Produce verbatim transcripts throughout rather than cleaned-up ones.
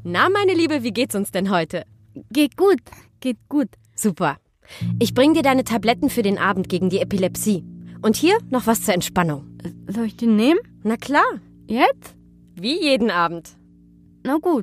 Na, meine Liebe, wie geht's uns denn heute? Geht gut, geht gut. Super. Ich bring dir deine Tabletten für den Abend gegen die Epilepsie. Und hier noch was zur Entspannung. Soll ich die nehmen? Na klar. Jetzt? Wie jeden Abend. Na gut.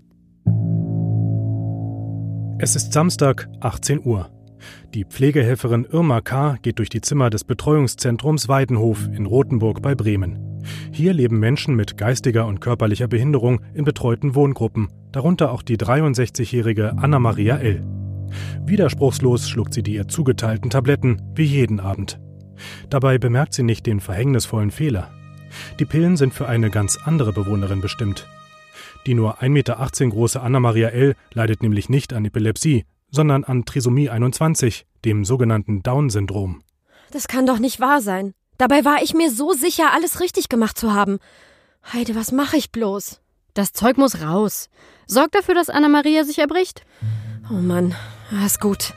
Es ist Samstag, achtzehn Uhr. Die Pflegehelferin Irma K. geht durch die Zimmer des Betreuungszentrums Weidenhof in Rothenburg bei Bremen. Hier leben Menschen mit geistiger und körperlicher Behinderung in betreuten Wohngruppen, darunter auch die dreiundsechzigjährige Anna-Maria L. Widerspruchslos schluckt sie die ihr zugeteilten Tabletten, wie jeden Abend. Dabei bemerkt sie nicht den verhängnisvollen Fehler. Die Pillen sind für eine ganz andere Bewohnerin bestimmt. Die nur ein Meter achtzehn große Anna-Maria L. leidet nämlich nicht an Epilepsie, sondern an Trisomie einundzwanzig, dem sogenannten Down-Syndrom. Das kann doch nicht wahr sein. Dabei war ich mir so sicher, alles richtig gemacht zu haben. Heide, was mache ich bloß? Das Zeug muss raus. Sorg dafür, dass Anna-Maria sich erbricht. Oh Mann, ist gut.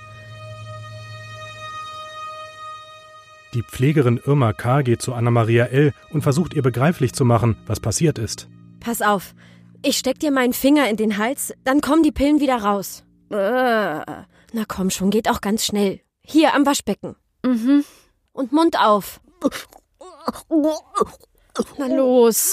Die Pflegerin Irma K. geht zu Anna-Maria L. und versucht ihr begreiflich zu machen, was passiert ist. Pass auf, ich steck dir meinen Finger in den Hals, dann kommen die Pillen wieder raus. Na komm schon, geht auch ganz schnell. Hier am Waschbecken. Mhm. Und Mund auf. Na los.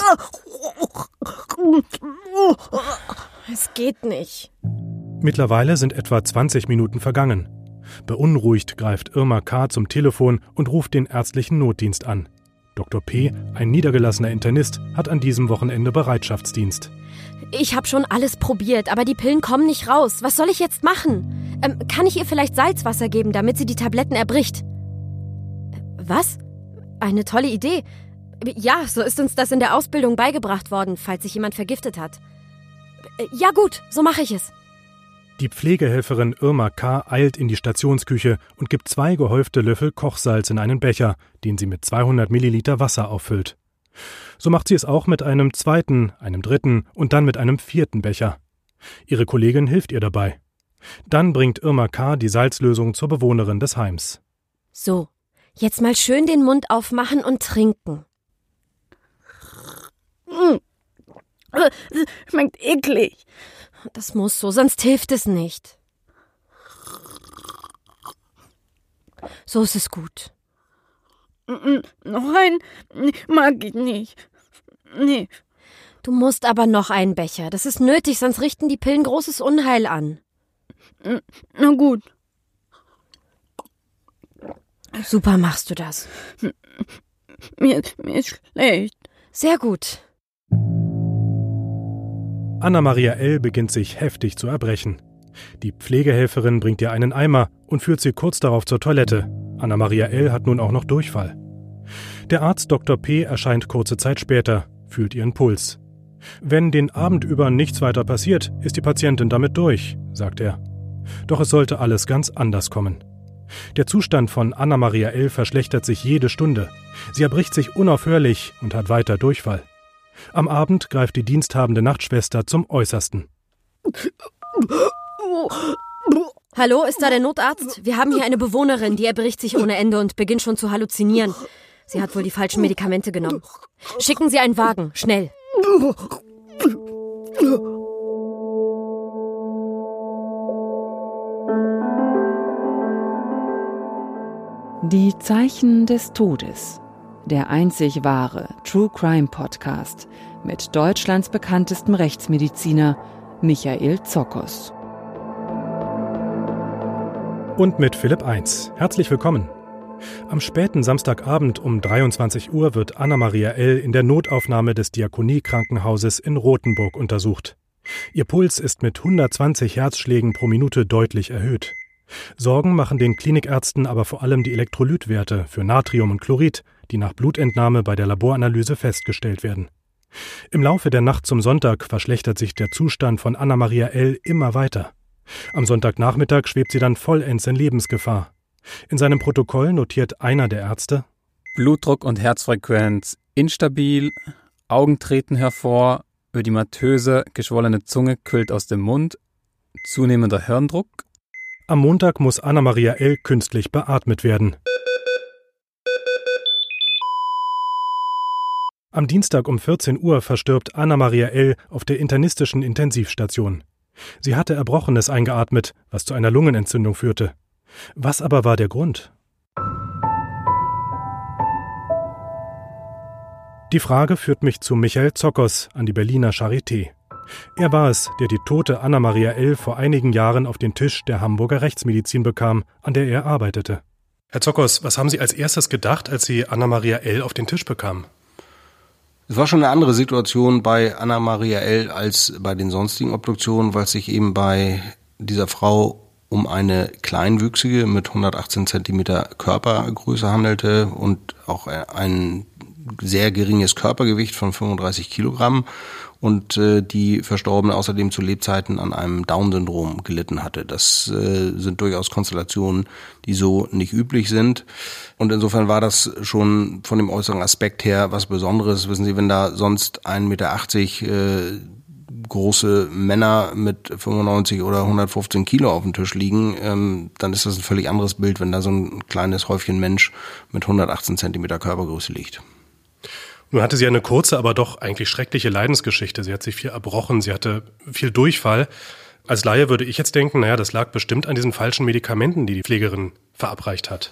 Es geht nicht. Mittlerweile sind etwa zwanzig Minuten vergangen. Beunruhigt greift Irma K. zum Telefon und ruft den ärztlichen Notdienst an. Doktor P., ein niedergelassener Internist, hat an diesem Wochenende Bereitschaftsdienst. Ich habe schon alles probiert, aber die Pillen kommen nicht raus. Was soll ich jetzt machen? Ähm, kann ich ihr vielleicht Salzwasser geben, damit sie die Tabletten erbricht? Was? Eine tolle Idee. Ja, so ist uns das in der Ausbildung beigebracht worden, falls sich jemand vergiftet hat. Ja gut, so mache ich es. Die Pflegehelferin Irma K. eilt in die Stationsküche und gibt zwei gehäufte Löffel Kochsalz in einen Becher, den sie mit zweihundert Milliliter Wasser auffüllt. So macht sie es auch mit einem zweiten, einem dritten und dann mit einem vierten Becher. Ihre Kollegin hilft ihr dabei. Dann bringt Irma K. die Salzlösung zur Bewohnerin des Heims. So, jetzt mal schön den Mund aufmachen und trinken. Schmeckt eklig. Das muss so, sonst hilft es nicht. So ist es gut. Noch ein? Mag ich nicht. Nee. Du musst aber noch einen Becher. Das ist nötig, sonst richten die Pillen großes Unheil an. Na gut. Super machst du das. Mir, mir ist schlecht. Sehr gut. Anna-Maria L. beginnt sich heftig zu erbrechen. Die Pflegehelferin bringt ihr einen Eimer und führt sie kurz darauf zur Toilette. Anna-Maria L. hat nun auch noch Durchfall. Der Arzt Doktor P. erscheint kurze Zeit später, fühlt ihren Puls. Wenn den Abend über nichts weiter passiert, ist die Patientin damit durch, sagt er. Doch es sollte alles ganz anders kommen. Der Zustand von Anna-Maria L. verschlechtert sich jede Stunde. Sie erbricht sich unaufhörlich und hat weiter Durchfall. Am Abend greift die diensthabende Nachtschwester zum Äußersten. Hallo, ist da der Notarzt? Wir haben hier eine Bewohnerin, die erbricht sich ohne Ende und beginnt schon zu halluzinieren. Sie hat wohl die falschen Medikamente genommen. Schicken Sie einen Wagen, schnell. Die Zeichen des Todes. Der einzig wahre True Crime Podcast mit Deutschlands bekanntestem Rechtsmediziner Michael Zokos. Und mit Philipp eins. Herzlich willkommen. Am späten Samstagabend um dreiundzwanzig Uhr wird Anna-Maria L. in der Notaufnahme des Diakonie-Krankenhauses in Rothenburg untersucht. Ihr Puls ist mit hundertzwanzig Herzschlägen pro Minute deutlich erhöht. Sorgen machen den Klinikärzten aber vor allem die Elektrolytwerte für Natrium und Chlorid, die nach Blutentnahme bei der Laboranalyse festgestellt werden. Im Laufe der Nacht zum Sonntag verschlechtert sich der Zustand von Anna-Maria L. immer weiter. Am Sonntagnachmittag schwebt sie dann vollends in Lebensgefahr. In seinem Protokoll notiert einer der Ärzte: Blutdruck und Herzfrequenz instabil, Augen treten hervor, ödematöse, geschwollene Zunge quillt aus dem Mund, zunehmender Hirndruck. Am Montag muss Anna-Maria L. künstlich beatmet werden. Am Dienstag um vierzehn Uhr verstirbt Anna-Maria L. auf der internistischen Intensivstation. Sie hatte Erbrochenes eingeatmet, was zu einer Lungenentzündung führte. Was aber war der Grund? Die Frage führt mich zu Michael Zockers an die Berliner Charité. Er war es, der die tote Anna-Maria L. vor einigen Jahren auf den Tisch der Hamburger Rechtsmedizin bekam, an der er arbeitete. Herr Zockers, was haben Sie als erstes gedacht, als Sie Anna-Maria L. auf den Tisch bekamen? Es war schon eine andere Situation bei Anna-Maria L. als bei den sonstigen Obduktionen, weil es sich eben bei dieser Frau um eine Kleinwüchsige mit hundertachtzehn Zentimeter Körpergröße handelte und auch ein sehr geringes Körpergewicht von fünfunddreißig Kilogramm und äh, die Verstorbene außerdem zu Lebzeiten an einem Down-Syndrom gelitten hatte. Das äh, sind durchaus Konstellationen, die so nicht üblich sind. Und insofern war das schon von dem äußeren Aspekt her was Besonderes. Wissen Sie, wenn da sonst ein Meter achtzig äh, große Männer mit fünfundneunzig oder hundertfünfzehn Kilo auf dem Tisch liegen, ähm, dann ist das ein völlig anderes Bild, wenn da so ein kleines Häufchen Mensch mit hundertachtzehn Zentimeter Körpergröße liegt. Nun hatte sie eine kurze, aber doch eigentlich schreckliche Leidensgeschichte. Sie hat sich viel erbrochen, sie hatte viel Durchfall. Als Laie würde ich jetzt denken, naja, das lag bestimmt an diesen falschen Medikamenten, die die Pflegerin verabreicht hat.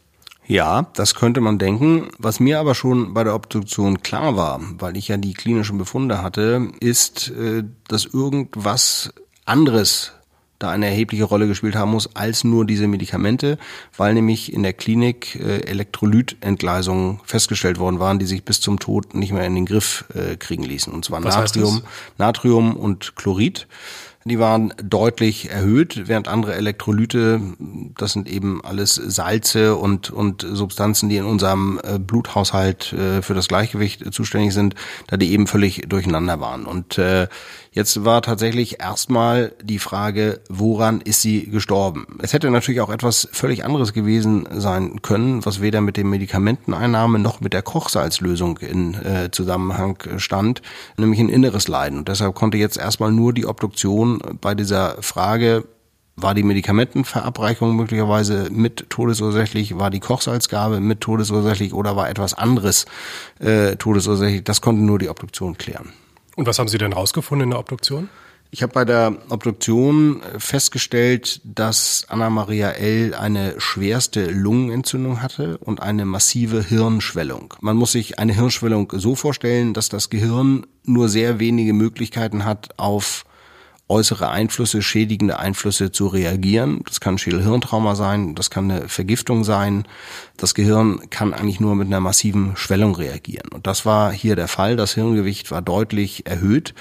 Ja, das könnte man denken. Was mir aber schon bei der Obduktion klar war, weil ich ja die klinischen Befunde hatte, ist, dass irgendwas anderes da eine erhebliche Rolle gespielt haben muss als nur diese Medikamente, weil nämlich in der Klinik äh, Elektrolytentgleisungen festgestellt worden waren, die sich bis zum Tod nicht mehr in den Griff äh, kriegen ließen. Und zwar Was Natrium, Natrium und Chlorid. Die waren deutlich erhöht, während andere Elektrolyte, das sind eben alles Salze und und Substanzen, die in unserem äh, Bluthaushalt äh, für das Gleichgewicht äh, zuständig sind, da die eben völlig durcheinander waren. Und äh, jetzt war tatsächlich erstmal die Frage, woran ist sie gestorben? Es hätte natürlich auch etwas völlig anderes gewesen sein können, was weder mit der Medikamenteneinnahme noch mit der Kochsalzlösung in äh, Zusammenhang stand, nämlich ein inneres Leiden. Und deshalb konnte jetzt erstmal nur die Obduktion bei dieser Frage, war die Medikamentenverabreichung möglicherweise mit todesursächlich, war die Kochsalzgabe mit todesursächlich oder war etwas anderes äh, todesursächlich, das konnte nur die Obduktion klären. Und was haben Sie denn rausgefunden in der Obduktion? Ich habe bei der Obduktion festgestellt, dass Anna-Maria L. eine schwerste Lungenentzündung hatte und eine massive Hirnschwellung. Man muss sich eine Hirnschwellung so vorstellen, dass das Gehirn nur sehr wenige Möglichkeiten hat, auf äußere Einflüsse, schädigende Einflüsse zu reagieren. Das kann Schädel-Hirntrauma sein, das kann eine Vergiftung sein. Das Gehirn kann eigentlich nur mit einer massiven Schwellung reagieren. Und das war hier der Fall. Das Hirngewicht war deutlich erhöht.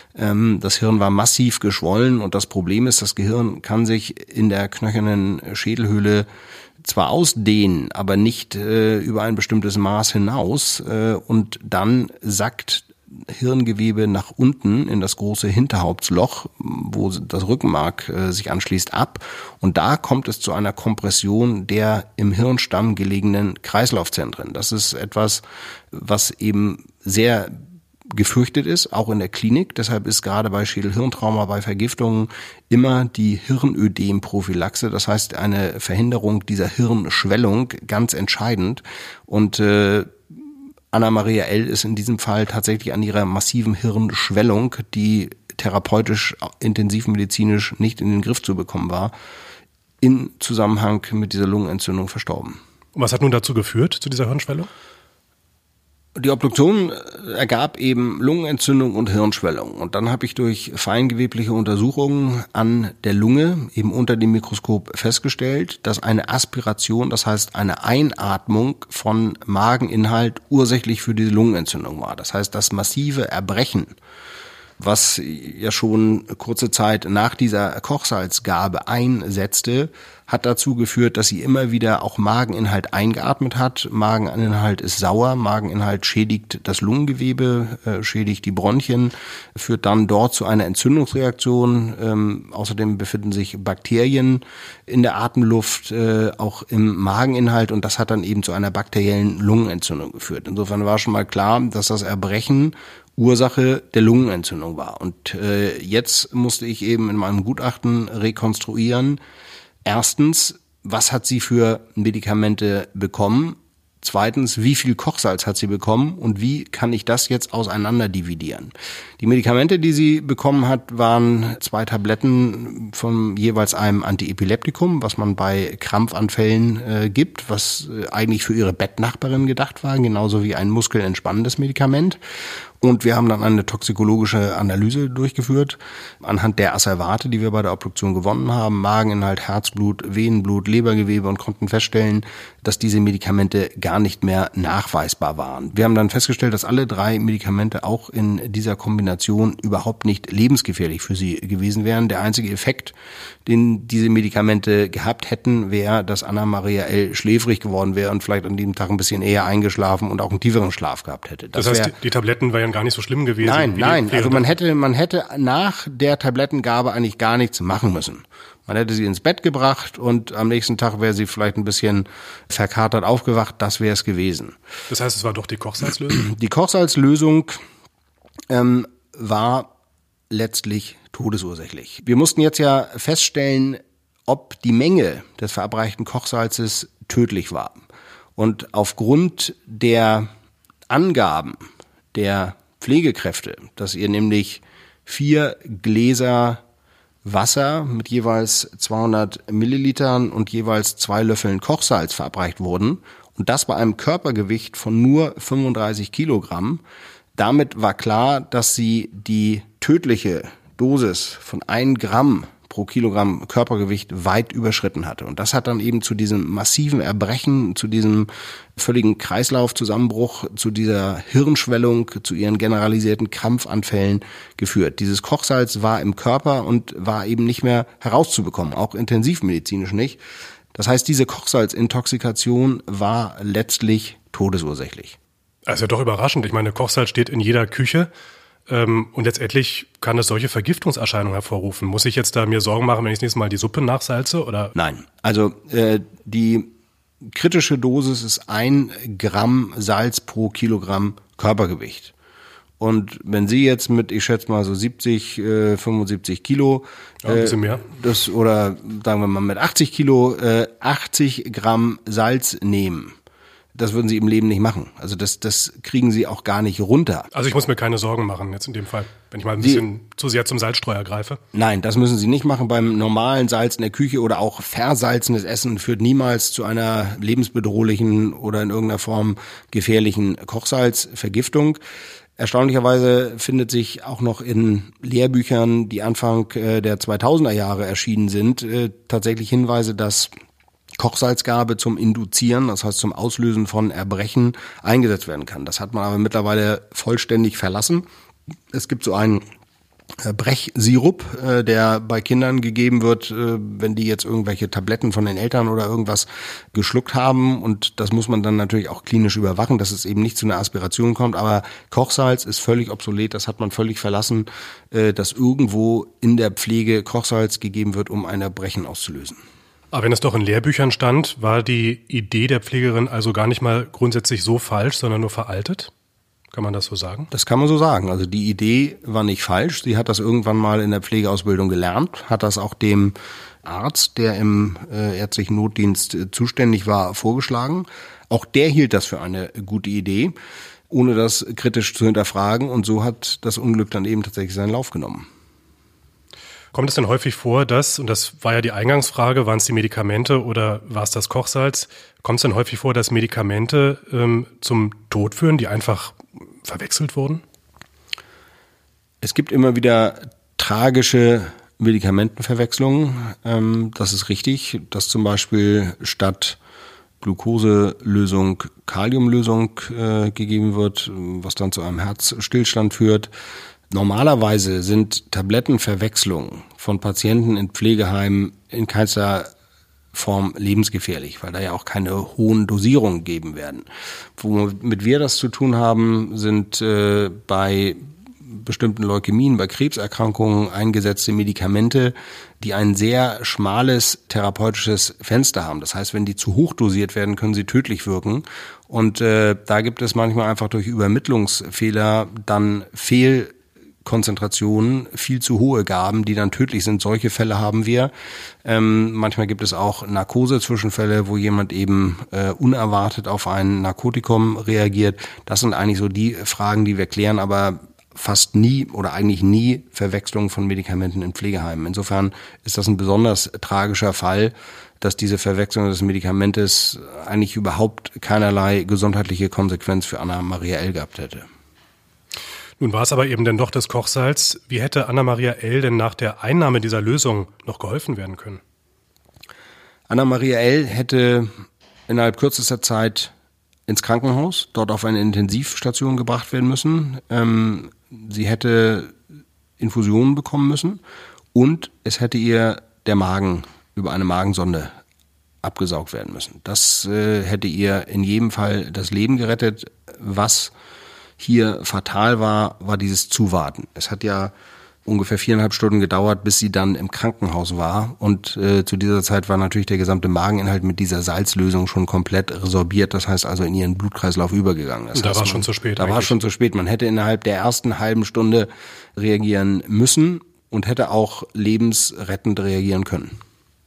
Das Hirn war massiv geschwollen und das Problem ist, das Gehirn kann sich in der knöchernen Schädelhöhle zwar ausdehnen, aber nicht äh, über ein bestimmtes Maß hinaus. Äh, und dann sackt Hirngewebe nach unten in das große Hinterhauptsloch, wo das Rückenmark äh, sich anschließt, ab. Und da kommt es zu einer Kompression der im Hirnstamm gelegenen Kreislaufzentren. Das ist etwas, was eben sehr gefürchtet ist, auch in der Klinik. Deshalb ist gerade bei Schädel-Hirntrauma, bei Vergiftungen immer die Hirnödem-Prophylaxe, das heißt eine Verhinderung dieser Hirnschwellung, ganz entscheidend. Und äh, Anna-Maria L. ist in diesem Fall tatsächlich an ihrer massiven Hirnschwellung, die therapeutisch, intensivmedizinisch nicht in den Griff zu bekommen war, in Zusammenhang mit dieser Lungenentzündung verstorben. Und was hat nun dazu geführt, zu dieser Hirnschwellung? Die Obduktion ergab eben Lungenentzündung und Hirnschwellung. Und dann habe ich durch feingewebliche Untersuchungen an der Lunge eben unter dem Mikroskop festgestellt, dass eine Aspiration, das heißt eine Einatmung von Mageninhalt ursächlich für diese Lungenentzündung war. Das heißt, das massive Erbrechen, was ja schon kurze Zeit nach dieser Kochsalzgabe einsetzte, hat dazu geführt, dass sie immer wieder auch Mageninhalt eingeatmet hat. Mageninhalt ist sauer, Mageninhalt schädigt das Lungengewebe, äh, schädigt die Bronchien, führt dann dort zu einer Entzündungsreaktion. Ähm, außerdem befinden sich Bakterien in der Atemluft, äh, auch im Mageninhalt, und das hat dann eben zu einer bakteriellen Lungenentzündung geführt. Insofern war schon mal klar, dass das Erbrechen Ursache der Lungenentzündung war. Und äh, jetzt musste ich eben in meinem Gutachten rekonstruieren, erstens, was hat sie für Medikamente bekommen? zweitens, wie viel Kochsalz hat sie bekommen und wie kann ich das jetzt auseinander dividieren? Die Medikamente, die sie bekommen hat, waren zwei Tabletten von jeweils einem Antiepileptikum, was man bei Krampfanfällen äh, gibt, was äh, eigentlich für ihre Bettnachbarin gedacht war, genauso wie ein muskelentspannendes Medikament. Und wir haben dann eine toxikologische Analyse durchgeführt, anhand der Asservate, die wir bei der Obduktion gewonnen haben, Mageninhalt, Herzblut, Venenblut, Lebergewebe, und konnten feststellen, dass diese Medikamente gar nicht mehr nachweisbar waren. Wir haben dann festgestellt, dass alle drei Medikamente auch in dieser Kombination überhaupt nicht lebensgefährlich für sie gewesen wären. Der einzige Effekt, den diese Medikamente gehabt hätten, wäre, dass Anna-Maria L. schläfrig geworden wäre und vielleicht an diesem Tag ein bisschen eher eingeschlafen und auch einen tieferen Schlaf gehabt hätte. Das, das heißt, die, die Tabletten waren ja gar nicht so schlimm gewesen. Nein, nein, also man hätte, man hätte nach der Tablettengabe eigentlich gar nichts machen müssen. Man hätte sie ins Bett gebracht und am nächsten Tag wäre sie vielleicht ein bisschen verkatert aufgewacht, das wäre es gewesen. Das heißt, es war doch die Kochsalzlösung? Die Kochsalzlösung ähm, war letztlich todesursächlich. Wir mussten jetzt ja feststellen, ob die Menge des verabreichten Kochsalzes tödlich war. Und aufgrund der Angaben der Pflegekräfte, dass ihr nämlich vier Gläser Wasser mit jeweils zweihundert Millilitern und jeweils zwei Löffeln Kochsalz verabreicht wurden und das bei einem Körpergewicht von nur fünfunddreißig Kilogramm. Damit war klar, dass sie die tödliche Dosis von ein Gramm pro Kilogramm Körpergewicht weit überschritten hatte. Und das hat dann eben zu diesem massiven Erbrechen, zu diesem völligen Kreislaufzusammenbruch, zu dieser Hirnschwellung, zu ihren generalisierten Krampfanfällen geführt. Dieses Kochsalz war im Körper und war eben nicht mehr herauszubekommen, auch intensivmedizinisch nicht. Das heißt, diese Kochsalzintoxikation war letztlich todesursächlich. Das ist ja doch überraschend. Ich meine, Kochsalz steht in jeder Küche. Und letztendlich kann das solche Vergiftungserscheinungen hervorrufen. Muss ich jetzt da mir Sorgen machen, wenn ich das nächste Mal die Suppe nachsalze? Oder? Nein, also äh, die kritische Dosis ist ein Gramm Salz pro Kilogramm Körpergewicht. Und wenn Sie jetzt mit, ich schätze mal so siebzig, äh, fünfundsiebzig Kilo, ja, ein bisschen mehr. Das, oder sagen wir mal mit achtzig Kilo, äh, achtzig Gramm Salz nehmen, das würden Sie im Leben nicht machen. Also das, das kriegen Sie auch gar nicht runter. Also ich muss mir keine Sorgen machen jetzt in dem Fall, wenn ich mal ein bisschen Sie, zu sehr zum Salzstreuer greife. Nein, das müssen Sie nicht machen. Beim normalen Salz in der Küche oder auch versalzenes Essen führt niemals zu einer lebensbedrohlichen oder in irgendeiner Form gefährlichen Kochsalzvergiftung. Erstaunlicherweise findet sich auch noch in Lehrbüchern, die Anfang der zweitausender Jahre erschienen sind, tatsächlich Hinweise, dass Kochsalzgabe zum Induzieren, das heißt zum Auslösen von Erbrechen, eingesetzt werden kann. Das hat man aber mittlerweile vollständig verlassen. Es gibt so einen Brechsirup, der bei Kindern gegeben wird, wenn die jetzt irgendwelche Tabletten von den Eltern oder irgendwas geschluckt haben. Und das muss man dann natürlich auch klinisch überwachen, dass es eben nicht zu einer Aspiration kommt. Aber Kochsalz ist völlig obsolet, das hat man völlig verlassen, dass irgendwo in der Pflege Kochsalz gegeben wird, um ein Erbrechen auszulösen. Aber wenn es doch in Lehrbüchern stand, war die Idee der Pflegerin also gar nicht mal grundsätzlich so falsch, sondern nur veraltet? Kann man das so sagen? Das kann man so sagen. Also die Idee war nicht falsch. Sie hat das irgendwann mal in der Pflegeausbildung gelernt, hat das auch dem Arzt, der im äh, ärztlichen Notdienst äh, zuständig war, vorgeschlagen. Auch der hielt das für eine gute Idee, ohne das kritisch zu hinterfragen. Und so hat das Unglück dann eben tatsächlich seinen Lauf genommen. Kommt es denn häufig vor, dass, und das war ja die Eingangsfrage, waren es die Medikamente oder war es das Kochsalz, kommt es denn häufig vor, dass Medikamente ähm, zum Tod führen, die einfach verwechselt wurden? Es gibt immer wieder tragische Medikamentenverwechslungen. Ähm, das ist richtig, dass zum Beispiel statt Glukoselösung Kaliumlösung äh, gegeben wird, was dann zu einem Herzstillstand führt. Normalerweise sind Tablettenverwechslungen von Patienten in Pflegeheimen in keinster Form lebensgefährlich, weil da ja auch keine hohen Dosierungen gegeben werden. Womit wir das zu tun haben, sind äh, bei bestimmten Leukämien, bei Krebserkrankungen eingesetzte Medikamente, die ein sehr schmales therapeutisches Fenster haben. Das heißt, wenn die zu hoch dosiert werden, können sie tödlich wirken. Und äh, da gibt es manchmal einfach durch Übermittlungsfehler dann Fehl Konzentrationen, viel zu hohe gaben, die dann tödlich sind. Solche Fälle haben wir. Ähm, manchmal gibt es auch Narkose-Zwischenfälle, wo jemand eben äh, unerwartet auf ein Narkotikum reagiert. Das sind eigentlich so die Fragen, die wir klären, aber fast nie oder eigentlich nie Verwechslung von Medikamenten in Pflegeheimen. Insofern ist das ein besonders tragischer Fall, dass diese Verwechslung des Medikamentes eigentlich überhaupt keinerlei gesundheitliche Konsequenz für Anna-Maria L. gehabt hätte. Nun war es aber eben dann doch das Kochsalz. Wie hätte Anna-Maria L. denn nach der Einnahme dieser Lösung noch geholfen werden können? Anna-Maria L. hätte innerhalb kürzester Zeit ins Krankenhaus, dort auf eine Intensivstation gebracht werden müssen. Ähm, sie hätte Infusionen bekommen müssen und es hätte ihr der Magen über eine Magensonde abgesaugt werden müssen. Das äh, hätte ihr in jedem Fall das Leben gerettet. Was hier fatal war, war dieses Zuwarten. Es hat ja ungefähr viereinhalb Stunden gedauert, bis sie dann im Krankenhaus war. Und äh, zu dieser Zeit war natürlich der gesamte Mageninhalt mit dieser Salzlösung schon komplett resorbiert. Das heißt also in ihren Blutkreislauf übergegangen. Das da heißt, war man, schon zu spät. Da eigentlich. war schon zu spät. Man hätte innerhalb der ersten halben Stunde reagieren müssen und hätte auch lebensrettend reagieren können.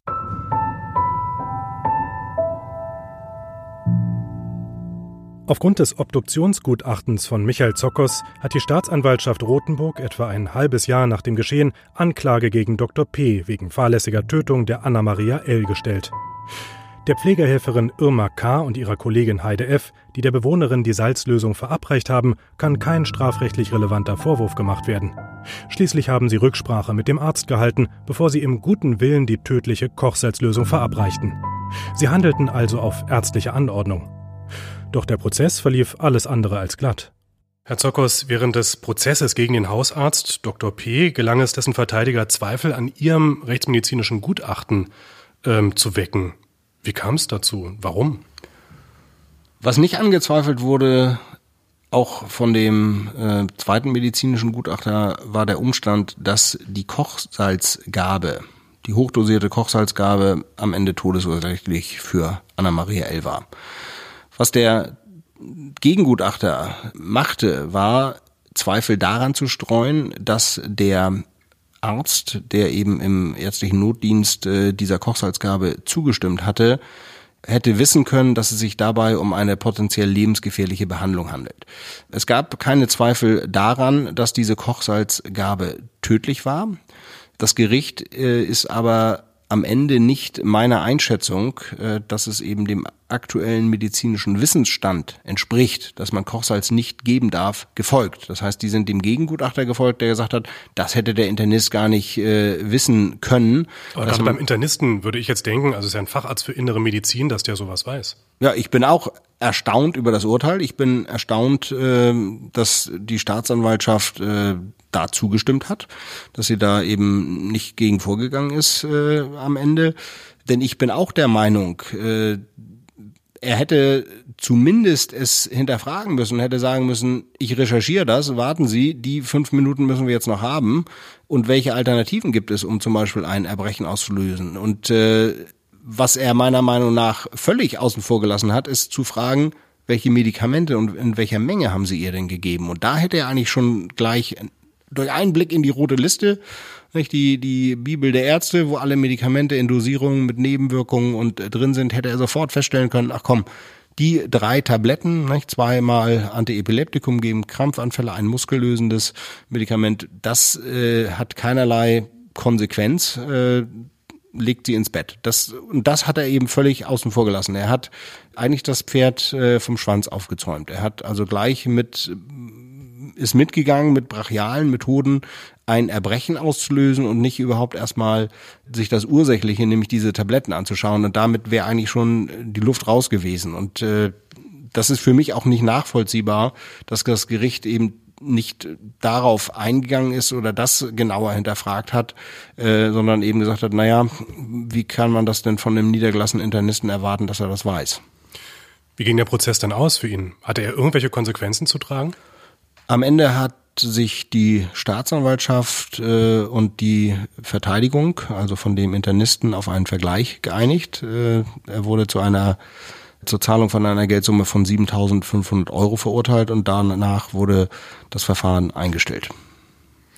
Aufgrund des Obduktionsgutachtens von Michael Zokos hat die Staatsanwaltschaft Rothenburg etwa ein halbes Jahr nach dem Geschehen Anklage gegen Doktor P. wegen fahrlässiger Tötung der Anna-Maria L. gestellt. Der Pflegehelferin Irma K. und ihrer Kollegin Heide F., die der Bewohnerin die Salzlösung verabreicht haben, kann kein strafrechtlich relevanter Vorwurf gemacht werden. Schließlich haben sie Rücksprache mit dem Arzt gehalten, bevor sie im guten Willen die tödliche Kochsalzlösung verabreichten. Sie handelten also auf ärztliche Anordnung. Doch der Prozess verlief alles andere als glatt. Herr Zokos, während des Prozesses gegen den Hausarzt Doktor P. gelang es dessen Verteidiger, Zweifel an ihrem rechtsmedizinischen Gutachten ähm, zu wecken. Wie kam es dazu? Warum? Was nicht angezweifelt wurde, auch von dem äh, zweiten medizinischen Gutachter, war der Umstand, dass die Kochsalzgabe, die hochdosierte Kochsalzgabe am Ende todesursächlich für Anna-Maria L. war. Was der Gegengutachter machte, war Zweifel daran zu streuen, dass der Arzt, der eben im ärztlichen Notdienst äh, dieser Kochsalzgabe zugestimmt hatte, hätte wissen können, dass es sich dabei um eine potenziell lebensgefährliche Behandlung handelt. Es gab keine Zweifel daran, dass diese Kochsalzgabe tödlich war. Das Gericht äh, ist aber am Ende nicht meiner Einschätzung, äh, dass es eben dem aktuellen medizinischen Wissensstand entspricht, dass man Kochsalz nicht geben darf, gefolgt. Das heißt, die sind dem Gegengutachter gefolgt, der gesagt hat, das hätte der Internist gar nicht äh, wissen können. Aber gerade beim Internisten würde ich jetzt denken, also es ist ja ein Facharzt für innere Medizin, dass der sowas weiß. Ja, ich bin auch erstaunt über das Urteil. Ich bin erstaunt, äh, dass die Staatsanwaltschaft äh, da zugestimmt hat, dass sie da eben nicht gegen vorgegangen ist äh, am Ende. Denn ich bin auch der Meinung, äh, er hätte zumindest es hinterfragen müssen, hätte sagen müssen, ich recherchiere das, warten Sie, die fünf Minuten müssen wir jetzt noch haben und welche Alternativen gibt es, um zum Beispiel ein Erbrechen auszulösen. Und äh, was er meiner Meinung nach völlig außen vor gelassen hat, ist zu fragen, welche Medikamente und in welcher Menge haben Sie ihr denn gegeben. Und da hätte er eigentlich schon gleich durch einen Blick in die rote Liste, nicht, die die Bibel der Ärzte, wo alle Medikamente in Dosierungen mit Nebenwirkungen und äh, drin sind, hätte er sofort feststellen können, ach komm, die drei Tabletten, nicht, zweimal Antiepileptikum gegen Krampfanfälle, ein muskellösendes Medikament, das äh, hat keinerlei Konsequenz, äh, legt sie ins Bett. Das, und das hat er eben völlig außen vor gelassen. Er hat eigentlich das Pferd äh, vom Schwanz aufgezäumt. Er hat also gleich mit ist mitgegangen mit brachialen Methoden ein Erbrechen auszulösen und nicht überhaupt erstmal sich das Ursächliche, nämlich diese Tabletten anzuschauen. Und damit wäre eigentlich schon die Luft raus gewesen. Und äh, das ist für mich auch nicht nachvollziehbar, dass das Gericht eben nicht darauf eingegangen ist oder das genauer hinterfragt hat, äh, sondern eben gesagt hat, naja, wie kann man das denn von einem niedergelassenen Internisten erwarten, dass er das weiß? Wie ging der Prozess dann aus für ihn? Hatte er irgendwelche Konsequenzen zu tragen? Am Ende hat sich die Staatsanwaltschaft äh, und die Verteidigung, also von dem Internisten, auf einen Vergleich geeinigt. Äh, er wurde zu einer zur Zahlung von einer Geldsumme von siebentausendfünfhundert Euro verurteilt und danach wurde das Verfahren eingestellt.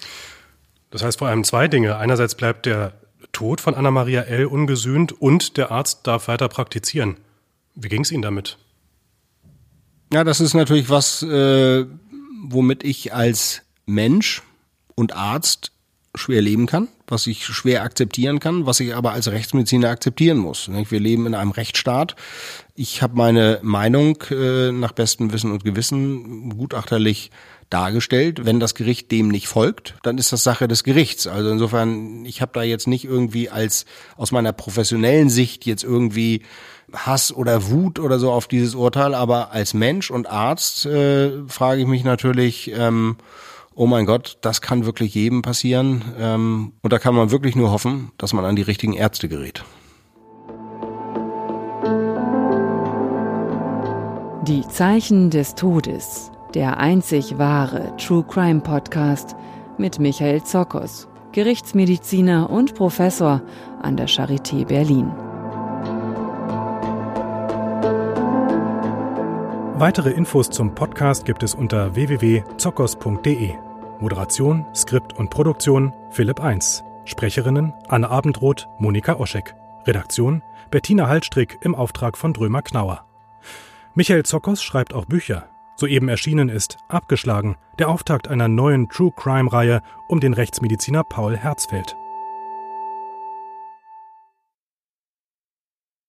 Das heißt vor allem zwei Dinge. Einerseits bleibt der Tod von Anna-Maria L. ungesühnt und der Arzt darf weiter praktizieren. Wie ging es Ihnen damit? Ja, das ist natürlich was, äh, womit ich als Mensch und Arzt schwer leben kann, was ich schwer akzeptieren kann, was ich aber als Rechtsmediziner akzeptieren muss. Wir leben in einem Rechtsstaat. Ich habe meine Meinung äh, nach bestem Wissen und Gewissen gutachterlich dargestellt. Wenn das Gericht dem nicht folgt, dann ist das Sache des Gerichts. Also insofern, ich habe da jetzt nicht irgendwie als aus meiner professionellen Sicht jetzt irgendwie Hass oder Wut oder so auf dieses Urteil, aber als Mensch und Arzt äh, frage ich mich natürlich, ähm, oh mein Gott, das kann wirklich jedem passieren. Ähm, und da kann man wirklich nur hoffen, dass man an die richtigen Ärzte gerät. Die Zeichen des Todes, der einzig wahre True Crime Podcast mit Michael Zokos, Gerichtsmediziner und Professor an der Charité Berlin. Weitere Infos zum Podcast gibt es unter w w w punkt zokos punkt d e. Moderation, Skript und Produktion Philipp Eins. Sprecherinnen Anne Abendroth, Monika Oschek. Redaktion Bettina Hallstrick im Auftrag von Drömer Knauer. Michael Zokos schreibt auch Bücher. Soeben erschienen ist Abgeschlagen, der Auftakt einer neuen True-Crime-Reihe um den Rechtsmediziner Paul Herzfeld.